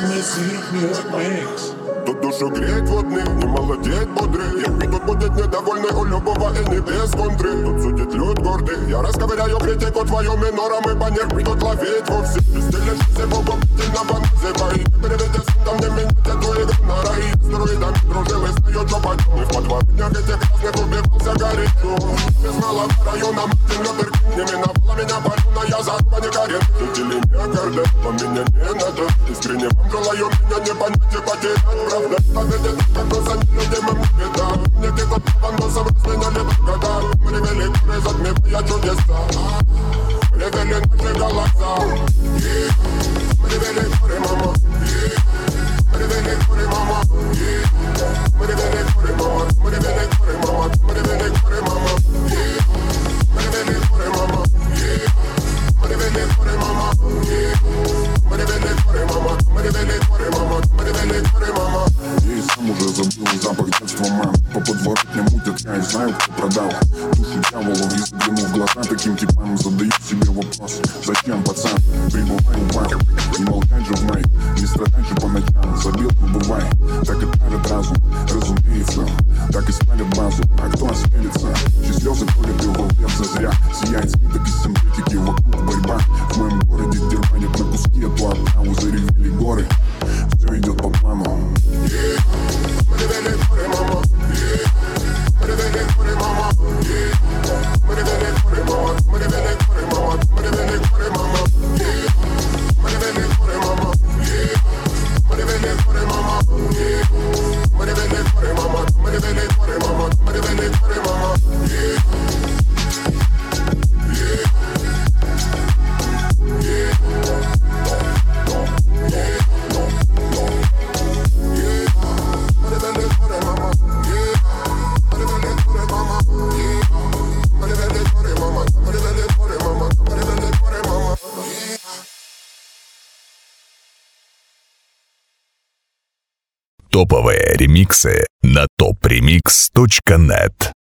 Тут душу греть водный, не молодеть бодрый. Якби тут будет недовольный у любого и не без контры. Тут судит люд гордый, я расковыряю критику твою минором и понервы тут ловить вовсе. Ты стилишь всего победительного называй. Не переведи там не менять эту игру на рай. С друидами дружил и знаю, что пойдем. И в подворотнях этих красных убивался горячо. Без малого района Мартин Лютер Кинг не миновала меня полюна, я заруба не горит. Жители миокарда, но меня не надо. Искренне вам желаю меня не понять и потерять. Правда, победит, как просто нелюдимым беда. Мне где-то пандусом разменяли года. Мы ревели горы, затмевая чудеса. Ревели наши голоса. Мы ревели горы, мама. Мы ревели горы, мама. Мы ревели горы, мама. Мы ревели горы, мама. Мы ревели горы, мама. Мы ревели горы, мама. Мы ревели горы, мама. Мы ревели горы, мама. Мы ревели горы, мама. Мы ревели горы, мама. Я и сам уже забыл запах детства, мам. По подворотням мутят, я и знаю, кто продал душу дьяволу. И заглянув в глаза таким типам, задаю себе вопрос: зачем, пацан, прибываю в бар? Не молчать же в май, не страдать же по ночам. Забил, бывай, так и тарит разум, разумеется. Так и спалит базу, а кто осмелится? Чьи слезы колят и волвятся зря. Сияет свиток из синтетики, вокруг борьба. В моем городе дербанят на куски эту оттаву. Заревели горы, все идет по плану. Мы ревели горы, мама. Мы ревели горы, мама. Мы ревели горы, мама. Мы ревели горы, мама. Мы ревели горы, мама. Мы ревели горы, мама. Мы ревели горы, мама. Мы ревели горы, мама. Мы ревели горы, мама. Мы ревели горы, мама. Топовые ремиксы на topremix.net.